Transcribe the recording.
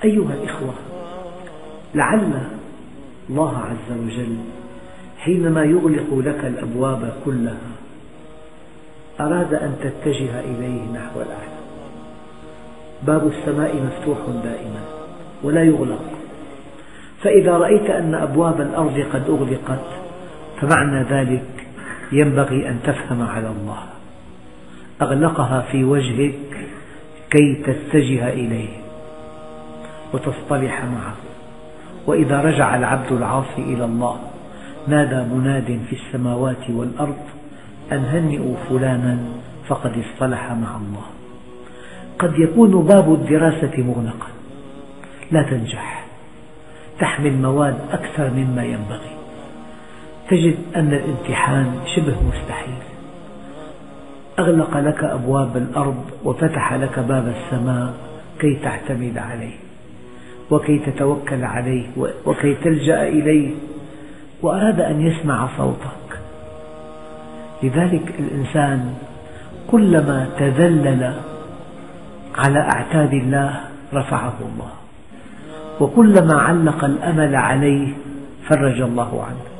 أيها الإخوة، لعل الله عز وجل حينما يغلق لك الأبواب كلها أراد أن تتجه إليه نحو الأعلى. باب السماء مفتوح دائما ولا يغلق، فإذا رأيت أن أبواب الأرض قد أغلقت فمعنى ذلك ينبغي أن تفهم على الله، أغلقها في وجهك كي تتجه إليه وتصطلح معه. وإذا رجع العبد العاصي إلى الله نادى مناد في السماوات والأرض أن هنئوا فلانا فقد اصطلح مع الله. قد يكون باب الدراسة مغلقا، لا تنجح، تحمل مواد أكثر مما ينبغي، تجد أن الامتحان شبه مستحيل. أغلق لك أبواب الأرض وفتح لك باب السماء كي تعتمد عليه وكي تتوكل عليه وكي تلجأ إليه، وأراد أن يسمع صوتك. لذلك الإنسان كلما تذلل على أعتاب الله رفعه الله، وكلما علق الأمل عليه فرج الله عنه.